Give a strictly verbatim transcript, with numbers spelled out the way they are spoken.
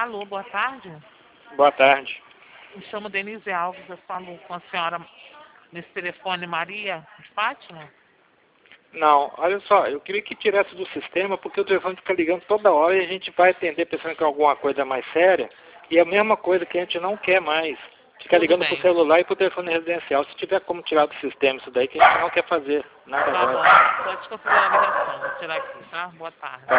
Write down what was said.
Alô, boa tarde. Boa tarde. Me chamo Denise Alves, eu falo com a senhora nesse telefone Maria de Fátima. Não, olha só, eu queria que tirasse do sistema porque o telefone fica ligando toda hora e a gente vai atender pensando que é alguma coisa mais séria e é a mesma coisa que a gente não quer mais. Fica Tudo ligando bem. pro celular e pro telefone residencial. Se tiver como tirar do sistema isso daí, que a gente não quer fazer nada Tá agora. bom, pode configurar a ligação, vou tirar aqui, tá? Boa tarde.